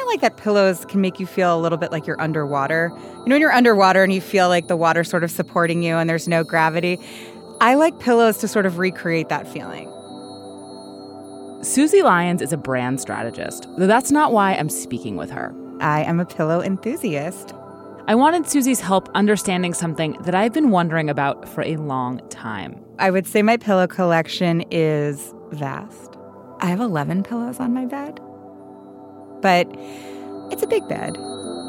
of like that pillows can make you feel a little bit like you're underwater. You know, when you're underwater and you feel like the water's sort of supporting you and there's no gravity. I like pillows to sort of recreate that feeling. Susie Lyons is a brand strategist, though that's not why I'm speaking with her. I am a pillow enthusiast. I wanted Susie's help understanding something that I've been wondering about for a long time. I would say my pillow collection is vast. I have 11 pillows on my bed, but it's a big bed.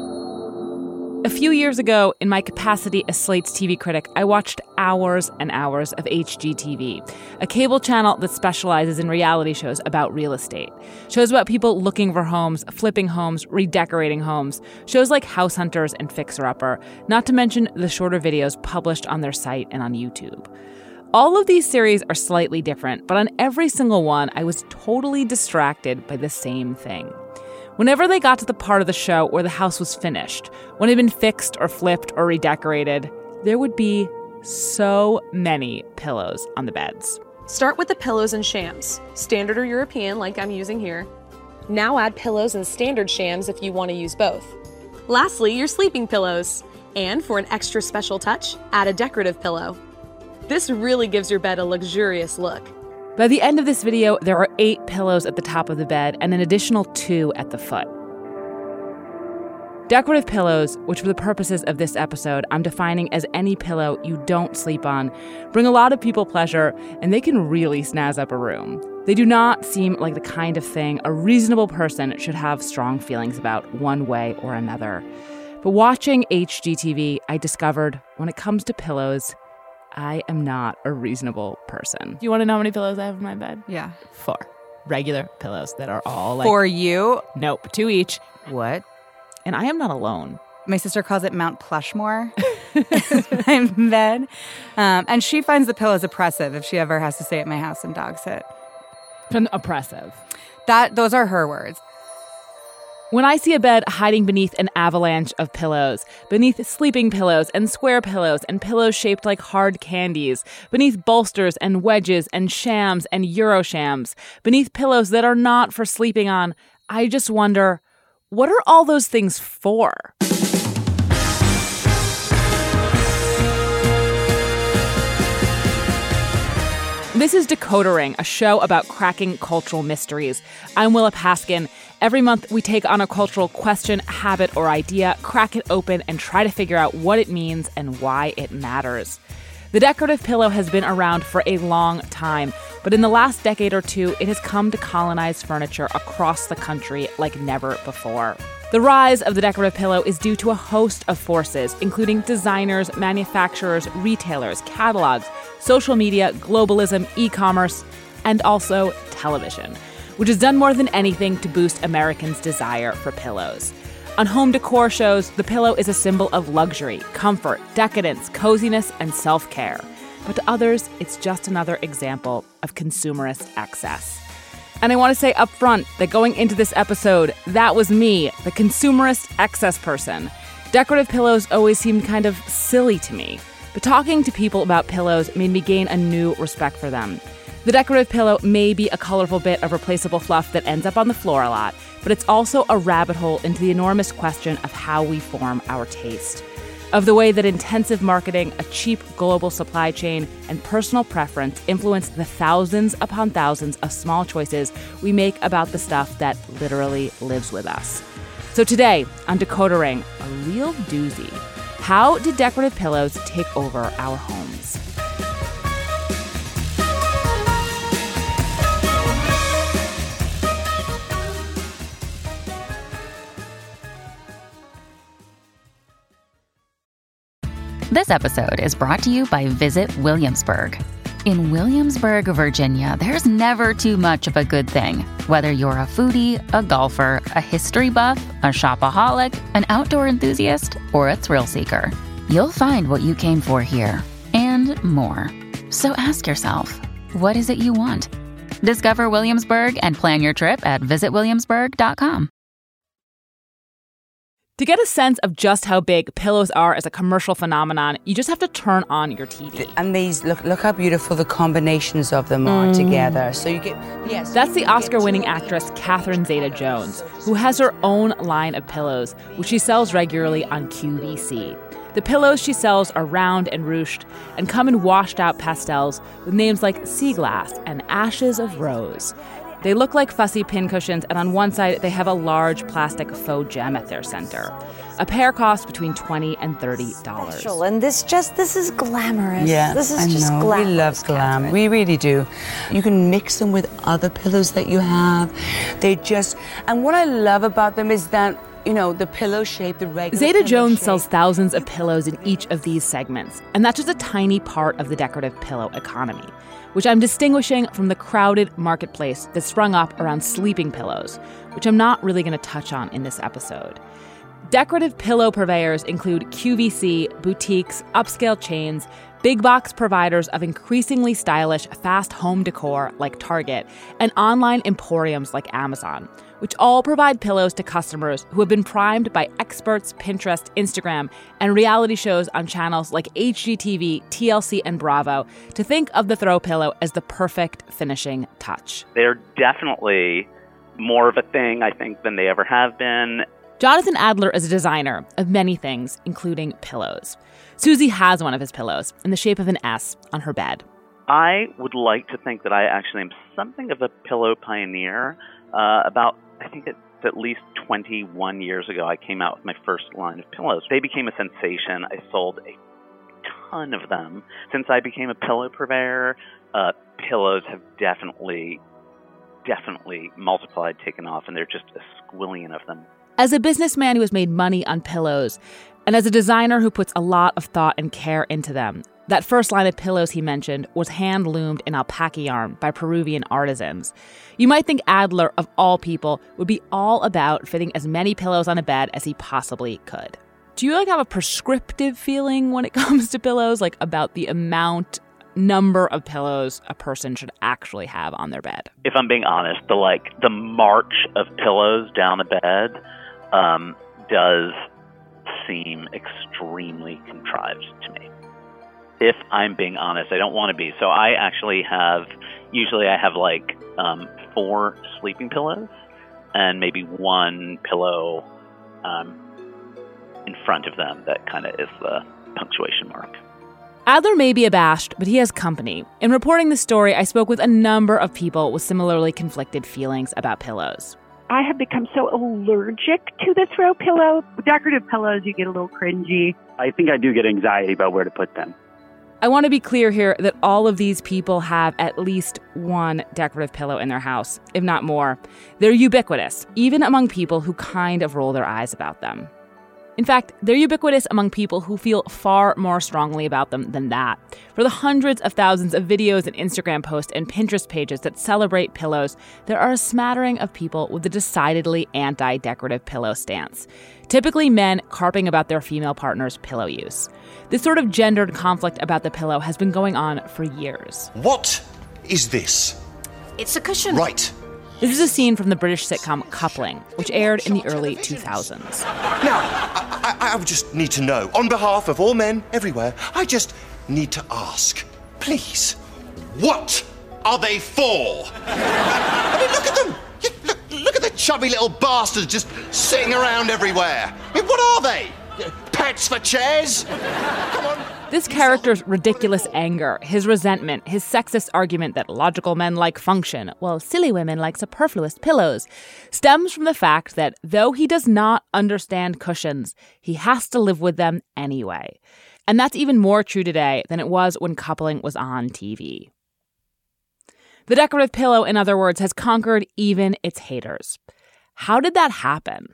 A few years ago, in my capacity as Slate's TV critic, I watched hours and hours of HGTV, a cable channel that specializes in reality shows about real estate. Shows about people looking for homes, flipping homes, redecorating homes. Shows like House Hunters and Fixer Upper, not to mention the shorter videos published on their site and on YouTube. All of these series are slightly different, but on every single one, I was totally distracted by the same thing. Whenever they got to the part of the show where the house was finished, when it had been fixed or flipped or redecorated, there would be so many pillows on the beds. Start with the pillows and shams, standard or European like I'm using here. Now add pillows and standard shams if you want to use both. Lastly, your sleeping pillows. And for an extra special touch, add a decorative pillow. This really gives your bed a luxurious look. By the end of this video, there are 8 pillows at the top of the bed and an additional 2 at the foot. Decorative pillows, which for the purposes of this episode, I'm defining as any pillow you don't sleep on, bring a lot of people pleasure, and they can really snazz up a room. They do not seem like the kind of thing a reasonable person should have strong feelings about one way or another. But watching HGTV, I discovered when it comes to pillows, I am not a reasonable person. Do you want to know how many pillows I have in my bed? Yeah. 4 regular pillows that are all like... For you? Nope, 2 each. What? And I am not alone. My sister calls it Mount Plushmore in bed. And she finds the pillows oppressive if she ever has to stay at my house and dog sit. Oppressive. Those are her words. When I see a bed hiding beneath an avalanche of pillows, beneath sleeping pillows and square pillows and pillows shaped like hard candies, beneath bolsters and wedges and shams and Euroshams, beneath pillows that are not for sleeping on, I just wonder, what are all those things for? This is Decoder Ring, a show about cracking cultural mysteries. I'm Willa Paskin. Every month, we take on a cultural question, habit, or idea, crack it open, and try to figure out what it means and why it matters. The decorative pillow has been around for a long time, but in the last decade or two, it has come to colonize furniture across the country like never before. The rise of the decorative pillow is due to a host of forces, including designers, manufacturers, retailers, catalogs, social media, globalism, e-commerce, and also television, which has done more than anything to boost Americans' desire for pillows. On home decor shows, the pillow is a symbol of luxury, comfort, decadence, coziness, and self-care. But to others, it's just another example of consumerist excess. And I want to say up front that going into this episode, that was me, the consumerist excess person. Decorative pillows always seemed kind of silly to me. But talking to people about pillows made me gain a new respect for them. The decorative pillow may be a colorful bit of replaceable fluff that ends up on the floor a lot, but it's also a rabbit hole into the enormous question of how we form our taste. Of the way that intensive marketing, a cheap global supply chain, and personal preference influence the thousands upon thousands of small choices we make about the stuff that literally lives with us. So today, on Decoder Ring, a real doozy. How did decorative pillows take over our homes? This episode is brought to you by Visit Williamsburg. In Williamsburg, Virginia, there's never too much of a good thing. Whether you're a foodie, a golfer, a history buff, a shopaholic, an outdoor enthusiast, or a thrill seeker, you'll find what you came for here and more. So ask yourself, what is it you want? Discover Williamsburg and plan your trip at visitwilliamsburg.com. To get a sense of just how big pillows are as a commercial phenomenon, you just have to turn on your TV. And these, look how beautiful the combinations of them are together. So you get, yes. That's the Oscar-winning actress Catherine Zeta-Jones, who has her own line of pillows, which she sells regularly on QVC. The pillows she sells are round and ruched and come in washed-out pastels with names like Sea Glass and Ashes of Rose. They look like fussy pincushions, and on one side, they have a large plastic faux gem at their center. A pair costs between $20 and $30. And this is glamorous. Yeah, this is I just know. glamorous. We love glam. Catherine. We really do. You can mix them with other pillows that you have. And what I love about them is that, you know, the pillow shape, the regular Zeta-Jones sells thousands of pillows in each of these segments, and that's just a tiny part of the decorative pillow economy, which I'm distinguishing from the crowded marketplace that sprung up around sleeping pillows, which I'm not really going to touch on in this episode. Decorative pillow purveyors include QVC, boutiques, upscale chains, big box providers of increasingly stylish fast home decor like Target, and online emporiums like Amazon, which all provide pillows to customers who have been primed by experts, Pinterest, Instagram, and reality shows on channels like HGTV, TLC, and Bravo to think of the throw pillow as the perfect finishing touch. They're definitely more of a thing, I think, than they ever have been. Jonathan Adler is a designer of many things, including pillows. Susie has one of his pillows in the shape of an S on her bed. I would like to think that I actually am something of a pillow pioneer. I think it's at least 21 years ago, I came out with my first line of pillows. They became a sensation. I sold a ton of them. Since I became a pillow purveyor, pillows have definitely multiplied, taken off, and there are just a squillion of them. As a businessman who has made money on pillows, and as a designer who puts a lot of thought and care into them, that first line of pillows he mentioned was hand-loomed in alpaca yarn by Peruvian artisans. You might think Adler, of all people, would be all about fitting as many pillows on a bed as he possibly could. Do you have a prescriptive feeling when it comes to pillows, about the number of pillows a person should actually have on their bed? If I'm being honest, the march of pillows down a bed does seem extremely contrived to me. If I'm being honest, I don't want to be. So I actually usually I have 4 sleeping pillows and maybe one pillow in front of them that kind of is the punctuation mark. Adler may be abashed, but he has company. In reporting this story, I spoke with a number of people with similarly conflicted feelings about pillows. I have become so allergic to the throw pillow. With decorative pillows, you get a little cringy. I think I do get anxiety about where to put them. I want to be clear here that all of these people have at least one decorative pillow in their house, if not more. They're ubiquitous, even among people who kind of roll their eyes about them. In fact, they're ubiquitous among people who feel far more strongly about them than that. For the hundreds of thousands of videos and Instagram posts and Pinterest pages that celebrate pillows, there are a smattering of people with a decidedly anti-decorative pillow stance. Typically men carping about their female partner's pillow use. This sort of gendered conflict about the pillow has been going on for years. What is this? It's a cushion. Right. This is a scene from the British sitcom Coupling, which aired in the early 2000s. Now, I would just need to know, on behalf of all men everywhere, I just need to ask, please, what are they for? I mean, look at them. Look at the chubby little bastards just sitting around everywhere. I mean, what are they? Pets for chairs? Come on. This character's ridiculous anger, his resentment, his sexist argument that logical men like function, while silly women like superfluous pillows, stems from the fact that though he does not understand cushions, he has to live with them anyway. And that's even more true today than it was when Coupling was on TV. The decorative pillow, in other words, has conquered even its haters. How did that happen?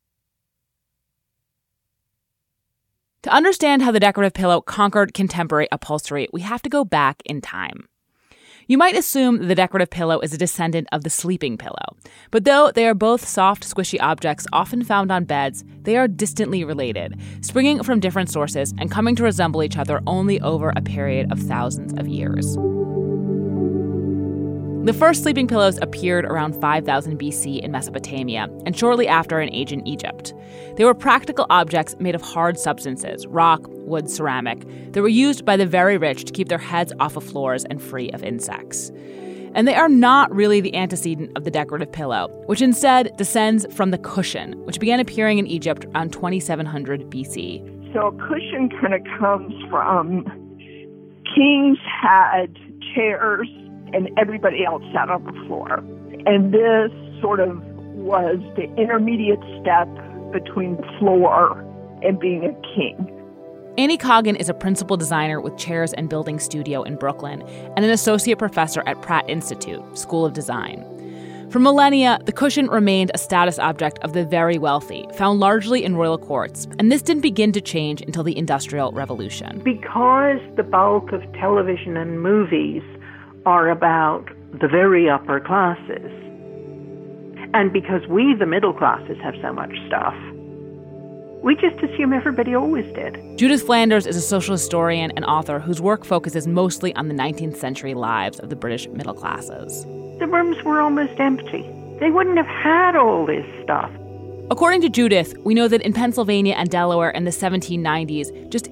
To understand how the decorative pillow conquered contemporary upholstery, we have to go back in time. You might assume the decorative pillow is a descendant of the sleeping pillow, but though they are both soft, squishy objects often found on beds, they are distantly related, springing from different sources and coming to resemble each other only over a period of thousands of years. The first sleeping pillows appeared around 5000 BC in Mesopotamia, and shortly after in ancient Egypt. They were practical objects made of hard substances, rock, wood, ceramic, that were used by the very rich to keep their heads off of floors and free of insects. And they are not really the antecedent of the decorative pillow, which instead descends from the cushion, which began appearing in Egypt around 2700 BC. So a cushion kind of comes from kings had chairs and everybody else sat on the floor. And this sort of was the intermediate step between the floor and being a king. Annie Coggin is a principal designer with Chairs and Building Studio in Brooklyn and an associate professor at Pratt Institute, School of Design. For millennia, the cushion remained a status object of the very wealthy, found largely in royal courts, and this didn't begin to change until the Industrial Revolution. Because the bulk of television and movies are about the very upper classes, and because we, the middle classes, have so much stuff, we just assume everybody always did. Judith Flanders is a social historian and author whose work focuses mostly on the 19th century lives of the British middle classes. The rooms were almost empty. They wouldn't have had all this stuff. According to Judith, we know that in Pennsylvania and Delaware in the 1790s, just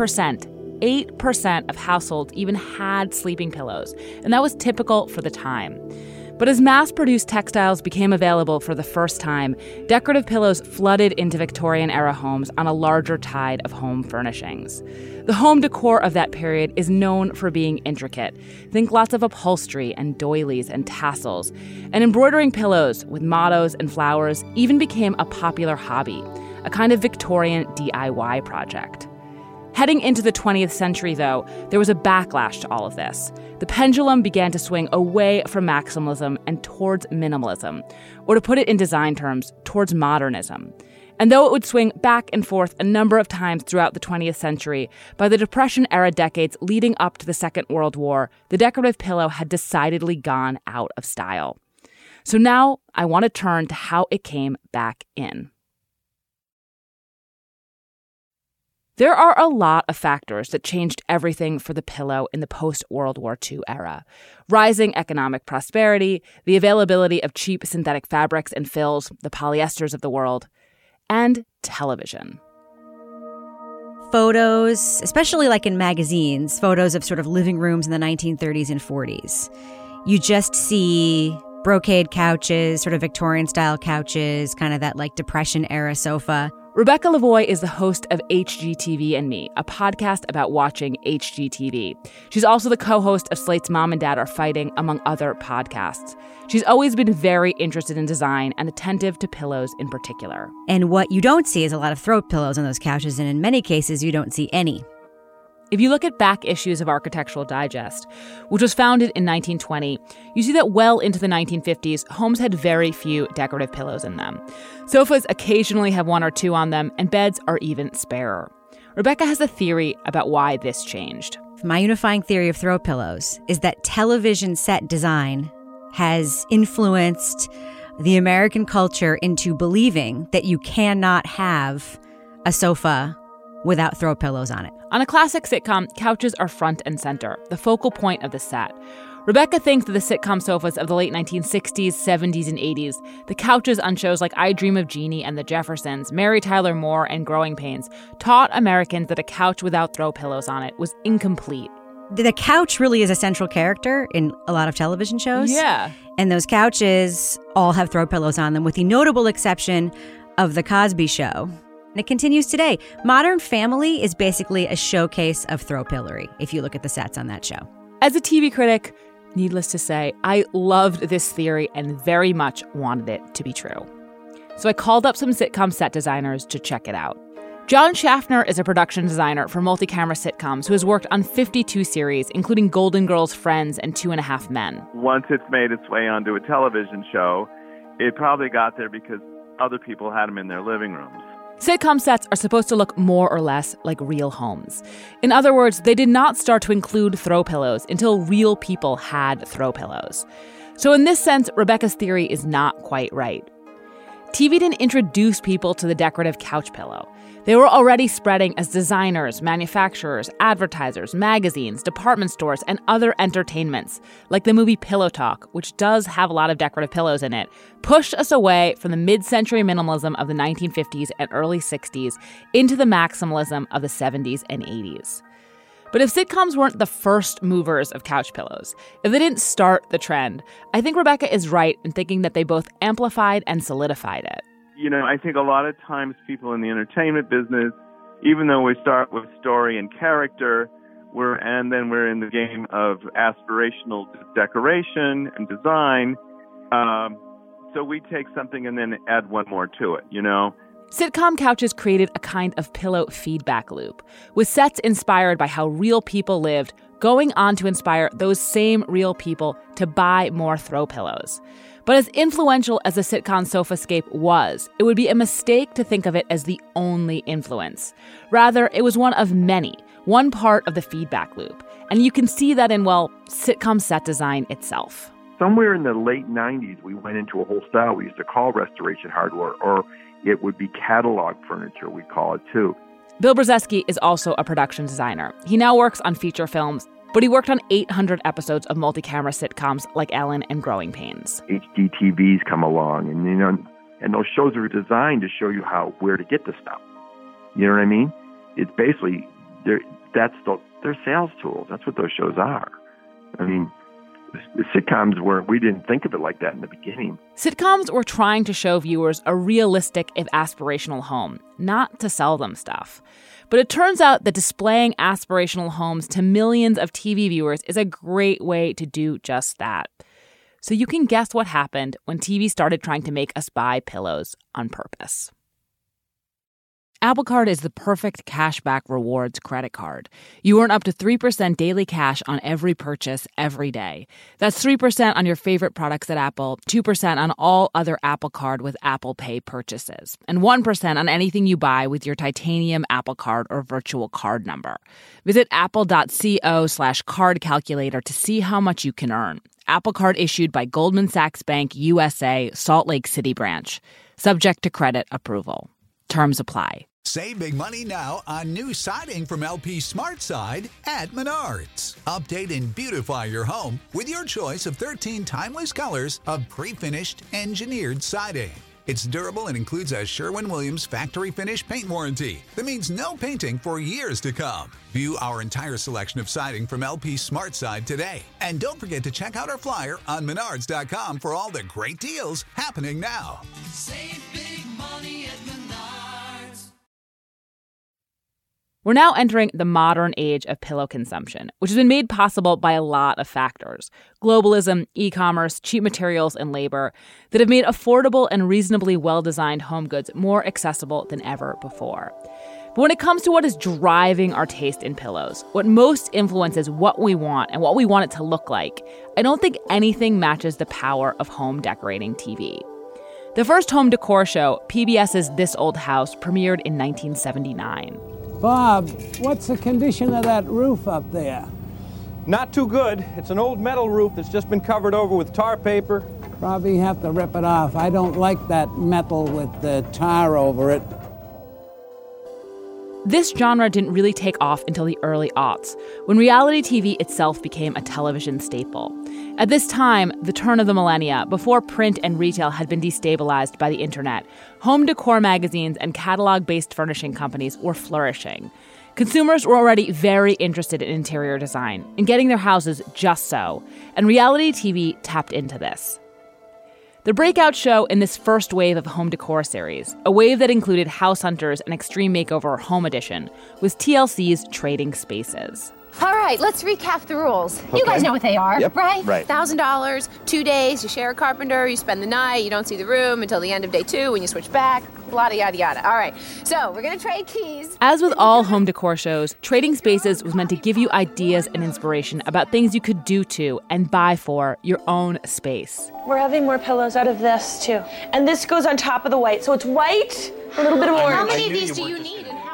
8% of households even had sleeping pillows, and that was typical for the time. But as mass-produced textiles became available for the first time, decorative pillows flooded into Victorian-era homes on a larger tide of home furnishings. The home decor of that period is known for being intricate. Think lots of upholstery and doilies and tassels. And embroidering pillows with mottos and flowers even became a popular hobby, a kind of Victorian DIY project. Heading into the 20th century, though, there was a backlash to all of this. The pendulum began to swing away from maximalism and towards minimalism, or to put it in design terms, towards modernism. And though it would swing back and forth a number of times throughout the 20th century, by the Depression-era decades leading up to the Second World War, the decorative pillow had decidedly gone out of style. So now I want to turn to how it came back in. There are a lot of factors that changed everything for the pillow in the post-World War II era. Rising economic prosperity, the availability of cheap synthetic fabrics and fills, the polyesters of the world, and television. Photos, especially like in magazines, photos of sort of living rooms in the 1930s and 40s. You just see brocade couches, sort of Victorian-style couches, kind of that like Depression-era sofa. Rebecca Lavoie is the host of HGTV and Me, a podcast about watching HGTV. She's also the co-host of Slate's Mom and Dad Are Fighting, among other podcasts. She's always been very interested in design and attentive to pillows in particular. And what you don't see is a lot of throw pillows on those couches, and in many cases, you don't see any. If you look at back issues of Architectural Digest, which was founded in 1920, you see that well into the 1950s, homes had very few decorative pillows in them. Sofas occasionally have one or two on them, and beds are even sparer. Rebecca has a theory about why this changed. My unifying theory of throw pillows is that television set design has influenced the American culture into believing that you cannot have a sofa without throw pillows on it. On a classic sitcom, couches are front and center, the focal point of the set. Rebecca thinks that the sitcom sofas of the late 1960s, 70s, and 80s, the couches on shows like I Dream of Jeannie and The Jeffersons, Mary Tyler Moore, and Growing Pains, taught Americans that a couch without throw pillows on it was incomplete. The couch really is a central character in a lot of television shows. Yeah. And those couches all have throw pillows on them, with the notable exception of The Cosby Show. And it continues today. Modern Family is basically a showcase of throw pillory, if you look at the sets on that show. As a TV critic, needless to say, I loved this theory and very much wanted it to be true. So I called up some sitcom set designers to check it out. John Schaffner is a production designer for multi-camera sitcoms who has worked on 52 series, including Golden Girls, Friends, and 2.5 Men. Once it's made its way onto a television show, it probably got there because other people had them in their living rooms. Sitcom sets are supposed to look more or less like real homes. In other words, they did not start to include throw pillows until real people had throw pillows. So in this sense, Rebecca's theory is not quite right. TV didn't introduce people to the decorative couch pillow. They were already spreading as designers, manufacturers, advertisers, magazines, department stores, and other entertainments, like the movie Pillow Talk, which does have a lot of decorative pillows in it, pushed us away from the mid-century minimalism of the 1950s and early 60s into the maximalism of the 70s and 80s. But if sitcoms weren't the first movers of couch pillows, if they didn't start the trend, I think Rebecca is right in thinking that they both amplified and solidified it. You know, I think a lot of times people in the entertainment business, even though we start with story and character, we're in the game of aspirational decoration and design. So we take something and then add one more to it, you know? Sitcom couches created a kind of pillow feedback loop, with sets inspired by how real people lived, going on to inspire those same real people to buy more throw pillows. But as influential as the sitcom Sofascape was, it would be a mistake to think of it as the only influence. Rather, it was one of many, one part of the feedback loop. And you can see that in, well, sitcom set design itself. Somewhere in the late 90s, we went into a whole style we used to call restoration hardware, or it would be catalog furniture, we call it too. Bill Brzezinski is also a production designer. He now works on feature films, but he worked on 800 episodes of multi-camera sitcoms like Ellen and Growing Pains. HD TVs come along, and those shows are designed to show you where to get the stuff. You know what I mean? It's basically they're sales tools. That's what those shows are. I mean, the sitcoms we didn't think of it like that in the beginning. Sitcoms were trying to show viewers a realistic, if aspirational home, not to sell them stuff. But it turns out that displaying aspirational homes to millions of TV viewers is a great way to do just that. So you can guess what happened when TV started trying to make us buy pillows on purpose. Apple Card is the perfect cashback rewards credit card. You earn up to 3% daily cash on every purchase every day. That's 3% on your favorite products at Apple, 2% on all other Apple Card with Apple Pay purchases, and 1% on anything you buy with your titanium Apple Card or virtual card number. Visit apple.co/card calculator to see how much you can earn. Apple Card issued by Goldman Sachs Bank USA, Salt Lake City branch. Subject to credit approval. Terms apply. Save big money now on new siding from LP SmartSide at Menards. Update and beautify your home with your choice of 13 timeless colors of pre-finished engineered siding. It's durable and includes a Sherwin-Williams factory finish paint warranty that means no painting for years to come. View our entire selection of siding from LP SmartSide today. And don't forget to check out our flyer on Menards.com for all the great deals happening now. Save big money at Menards. We're now entering the modern age of pillow consumption, which has been made possible by a lot of factors. Globalism, e-commerce, cheap materials, and labor that have made affordable and reasonably well-designed home goods more accessible than ever before. But when it comes to what is driving our taste in pillows, what most influences what we want and what we want it to look like, I don't think anything matches the power of home decorating TV. The first home decor show, PBS's This Old House, premiered in 1979. Bob, what's the condition of that roof up there? Not too good. It's an old metal roof that's just been covered over with tar paper. Probably have to rip it off. I don't like that metal with the tar over it. This genre didn't really take off until the early aughts, when reality TV itself became a television staple. At this time, the turn of the millennia, before print and retail had been destabilized by the internet, home decor magazines and catalog-based furnishing companies were flourishing. Consumers were already very interested in interior design, in getting their houses just so, and reality TV tapped into this. The breakout show in this first wave of home decor series, a wave that included House Hunters and Extreme Makeover Home Edition, was TLC's Trading Spaces. All right, let's recap the rules. Okay. You guys know what they are, Yep. right? Right. $1,000, 2 days, you share a carpenter, you spend the night, you don't see the room until the end of day 2 when you switch back, yada, yada, yada. All right, so we're going to trade keys. As with all home decor shows, Trading Spaces was meant to give you ideas and inspiration about things you could do to and buy for your own space. We're having more pillows out of this, too. And this goes on top of the white, so it's white, a little bit of orange. How many of these do you need and how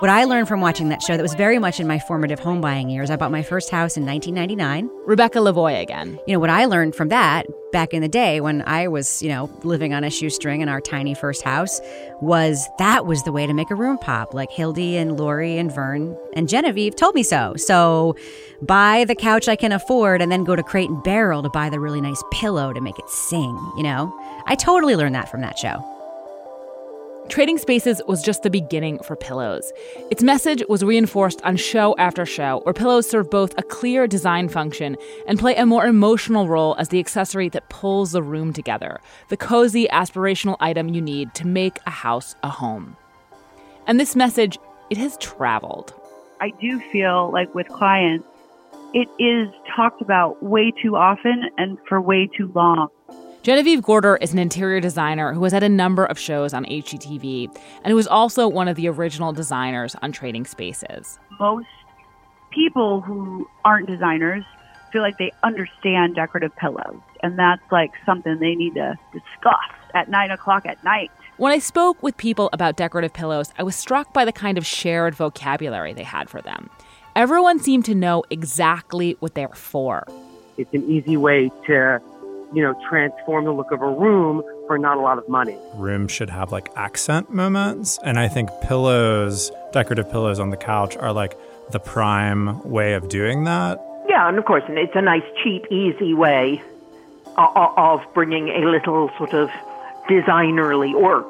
What I learned from watching that show that was very much in my formative home buying years, I bought my first house in 1999. Rebecca Lavoie again. You know, what I learned from that back in the day when I was, living on a shoestring in our tiny first house was that was the way to make a room pop. Like Hildy and Lori and Vern and Genevieve told me so. So buy the couch I can afford and then go to Crate and Barrel to buy the really nice pillow to make it sing, I totally learned that from that show. Trading Spaces was just the beginning for Pillows. Its message was reinforced on show after show, where pillows serve both a clear design function and play a more emotional role as the accessory that pulls the room together, the cozy, aspirational item you need to make a house a home. And this message, it has traveled. I do feel like with clients, it is talked about way too often and for way too long. Genevieve Gorder is an interior designer who has had a number of shows on HGTV and who was also one of the original designers on Trading Spaces. Most people who aren't designers feel like they understand decorative pillows, and that's like something they need to discuss at 9 o'clock at night. When I spoke with people about decorative pillows, I was struck by the kind of shared vocabulary they had for them. Everyone seemed to know exactly what they're for. It's an easy way to transform the look of a room for not a lot of money. Rooms should have accent moments. And I think pillows, decorative pillows on the couch are the prime way of doing that. Yeah, and of course, it's a nice, cheap, easy way of bringing a little sort of designerly work.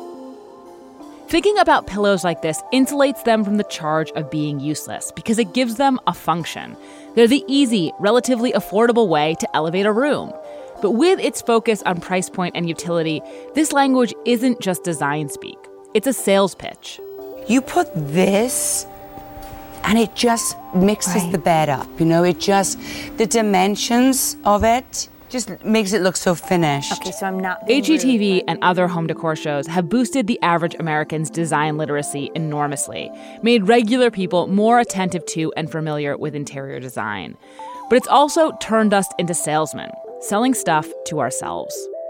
Thinking about pillows like this insulates them from the charge of being useless because it gives them a function. They're the easy, relatively affordable way to elevate a room. But with its focus on price point and utility, this language isn't just design speak. It's a sales pitch. You put this, and it just mixes the bed up, the dimensions of it just makes it look so finished. Okay, so I'm not... HGTV and other home decor shows have boosted the average American's design literacy enormously, made regular people more attentive to and familiar with interior design. But it's also turned us into salesmen, selling stuff to ourselves.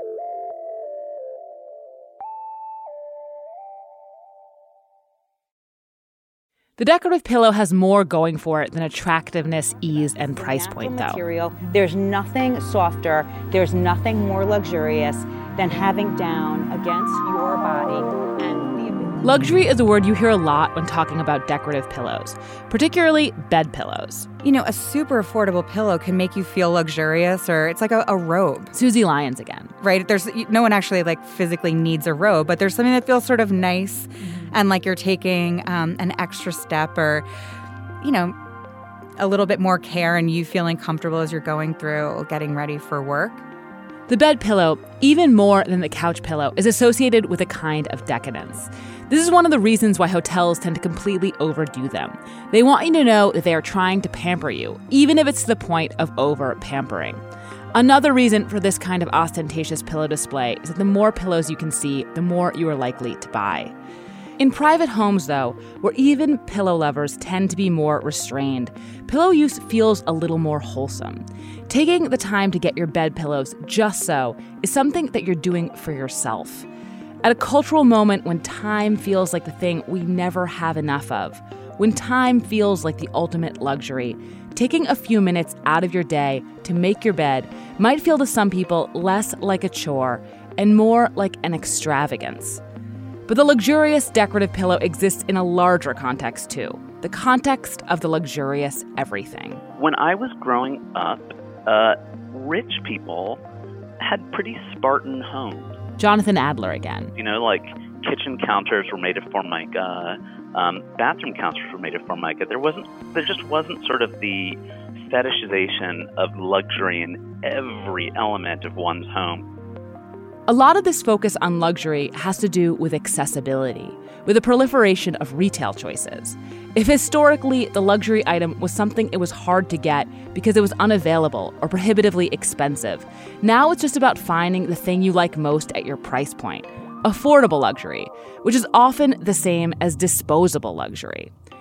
The decorative pillow has more going for it than attractiveness, ease, and price point, though. Material. There's nothing softer, there's nothing more luxurious than having down against your body and luxury is a word you hear a lot when talking about decorative pillows, particularly bed pillows. A super affordable pillow can make you feel luxurious, or it's like a robe. Susie Lyons again. Right? There's no one actually physically needs a robe, but there's something that feels sort of nice and like you're taking an extra step or, a little bit more care and you feeling comfortable as you're going through getting ready for work. The bed pillow, even more than the couch pillow, is associated with a kind of decadence. This is one of the reasons why hotels tend to completely overdo them. They want you to know that they are trying to pamper you, even if it's to the point of over-pampering. Another reason for this kind of ostentatious pillow display is that the more pillows you can see, the more you are likely to buy. In private homes, though, where even pillow lovers tend to be more restrained, pillow use feels a little more wholesome. Taking the time to get your bed pillows just so is something that you're doing for yourself. At a cultural moment when time feels like the thing we never have enough of, when time feels like the ultimate luxury, taking a few minutes out of your day to make your bed might feel to some people less like a chore and more like an extravagance. But the luxurious decorative pillow exists in a larger context too, the context of the luxurious everything. When I was growing up, rich people had pretty Spartan homes. Jonathan Adler again. Kitchen counters were made of Formica, bathroom counters were made of Formica. There just wasn't sort of the fetishization of luxury in every element of one's home. A lot of this focus on luxury has to do with accessibility, with the proliferation of retail choices. If historically the luxury item was something it was hard to get because it was unavailable or prohibitively expensive, now it's just about finding the thing you like most at your price point. Affordable luxury, which is often the same as disposable luxury.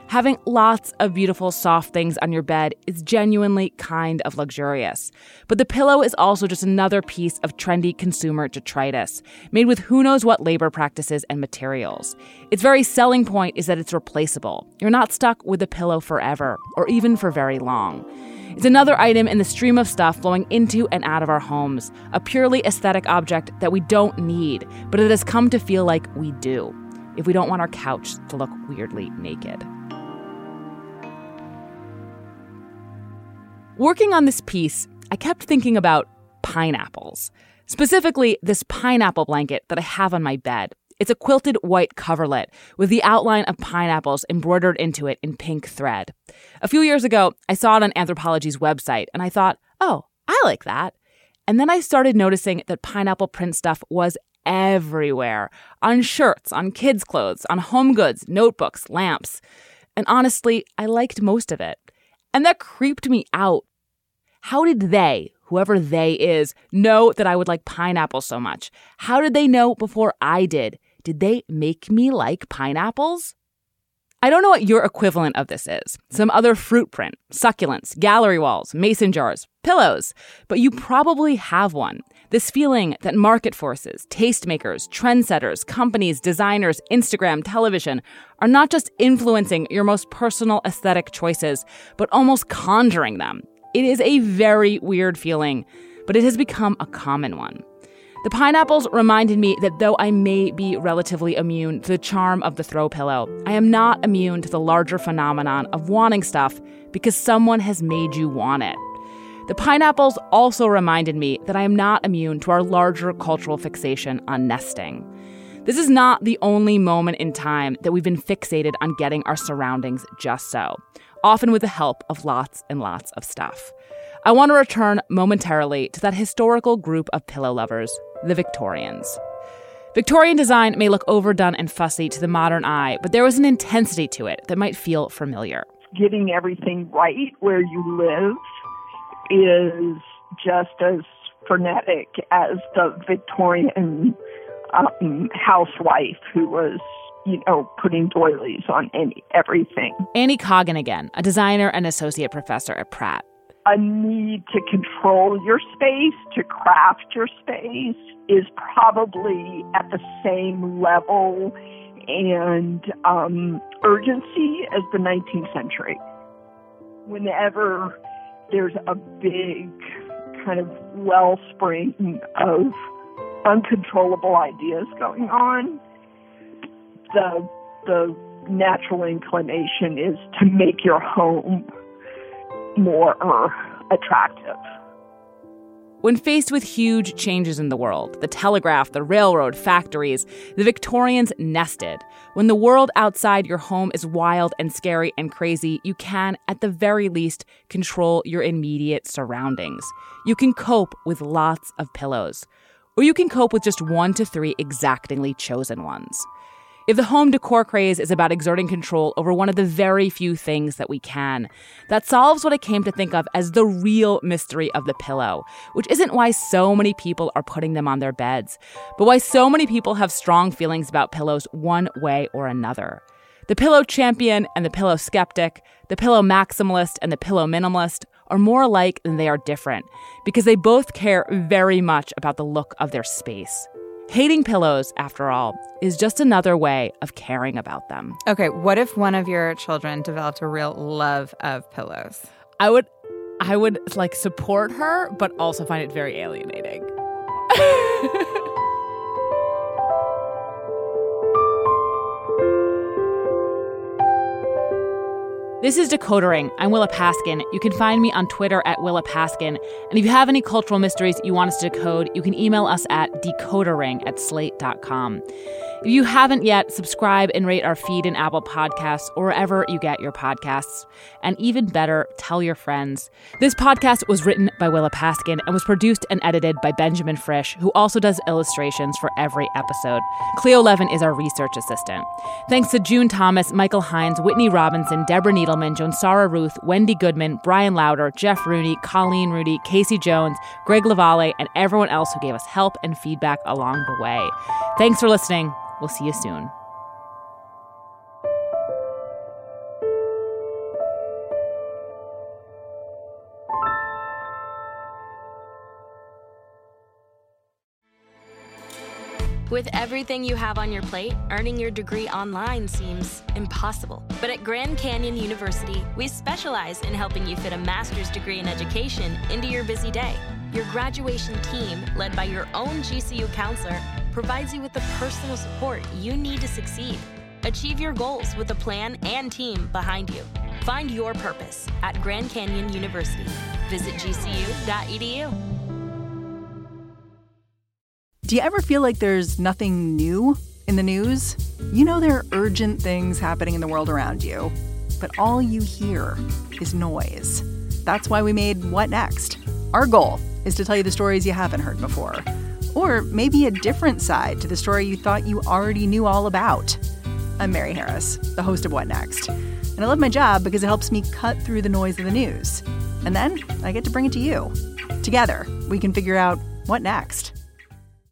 Having lots of beautiful, soft things on your bed is genuinely kind of luxurious. But the pillow is also just another piece of trendy consumer detritus, made with who knows what labor practices and materials. Its very selling point is that it's replaceable. You're not stuck with the pillow forever, or even for very long. It's another item in the stream of stuff flowing into and out of our homes, a purely aesthetic object that we don't need, but it has come to feel like we do, if we don't want our couch to look weirdly naked. Working on this piece, I kept thinking about pineapples. Specifically, this pineapple blanket that I have on my bed. It's a quilted white coverlet with the outline of pineapples embroidered into it in pink thread. A few years ago, I saw it on Anthropologie's website, and I thought, oh, I like that. And then I started noticing that pineapple print stuff was everywhere. On shirts, on kids' clothes, on home goods, notebooks, lamps. And honestly, I liked most of it. And that creeped me out. How did they, whoever they is, know that I would like pineapples so much? How did they know before I did? Did they make me like pineapples? I don't know what your equivalent of this is. Some other fruit print, succulents, gallery walls, mason jars, pillows. But you probably have one. This feeling that market forces, tastemakers, trendsetters, companies, designers, Instagram, television are not just influencing your most personal aesthetic choices, but almost conjuring them. It is a very weird feeling, but it has become a common one. The pineapples reminded me that though I may be relatively immune to the charm of the throw pillow, I am not immune to the larger phenomenon of wanting stuff because someone has made you want it. The pineapples also reminded me that I am not immune to our larger cultural fixation on nesting. This is not the only moment in time that we've been fixated on getting our surroundings just so, often with the help of lots and lots of stuff. I want to return momentarily to that historical group of pillow lovers, the Victorians. Victorian design may look overdone and fussy to the modern eye, but there was an intensity to it that might feel familiar. Getting everything right where you live is just as frenetic as the Victorian housewife who was, putting doilies on everything. Annie Coggan again, a designer and associate professor at Pratt. A need to control your space, to craft your space, is probably at the same level and urgency as the 19th century. Whenever there's a big kind of wellspring of uncontrollable ideas going on, the natural inclination is to make your home more attractive. When faced with huge changes in the world, the telegraph, the railroad, factories, the Victorians nested. When the world outside your home is wild and scary and crazy, you can, at the very least, control your immediate surroundings. You can cope with lots of pillows. Or you can cope with just 1 to 3 exactingly chosen ones. If the home decor craze is about exerting control over one of the very few things that we can, that solves what I came to think of as the real mystery of the pillow, which isn't why so many people are putting them on their beds, but why so many people have strong feelings about pillows one way or another. The pillow champion and the pillow skeptic, the pillow maximalist and the pillow minimalist are more alike than they are different, because they both care very much about the look of their space. Hating pillows, after all, is just another way of caring about them. Okay, what if one of your children developed a real love of pillows? I would support her, but also find it very alienating. This is Decoder Ring. I'm Willa Paskin. You can find me on Twitter at Willa Paskin. And if you have any cultural mysteries you want us to decode, you can email us at decodering@slate.com. If you haven't yet, subscribe and rate our feed in Apple Podcasts or wherever you get your podcasts. And even better, tell your friends. This podcast was written by Willa Paskin and was produced and edited by Benjamin Frisch, who also does illustrations for every episode. Cleo Levin is our research assistant. Thanks to June Thomas, Michael Hines, Whitney Robinson, Deborah Needleman, Jonsara Ruth, Wendy Goodman, Brian Lauder, Jeff Rooney, Colleen Rudy, Casey Jones, Greg Lavalle, and everyone else who gave us help and feedback along the way. Thanks for listening. We'll see you soon. With everything you have on your plate, earning your degree online seems impossible. But at Grand Canyon University, we specialize in helping you fit a master's degree in education into your busy day. Your graduation team, led by your own GCU counselor, provides you with the personal support you need to succeed. Achieve your goals with a plan and team behind you. Find your purpose at Grand Canyon University. Visit gcu.edu. Do you ever feel like there's nothing new in the news? You know there are urgent things happening in the world around you, but all you hear is noise. That's why we made What Next? Our goal is to tell you the stories you haven't heard before, or maybe a different side to the story you thought you already knew all about. I'm Mary Harris, the host of What Next? And I love my job because it helps me cut through the noise of the news. And then I get to bring it to you. Together, we can figure out what next.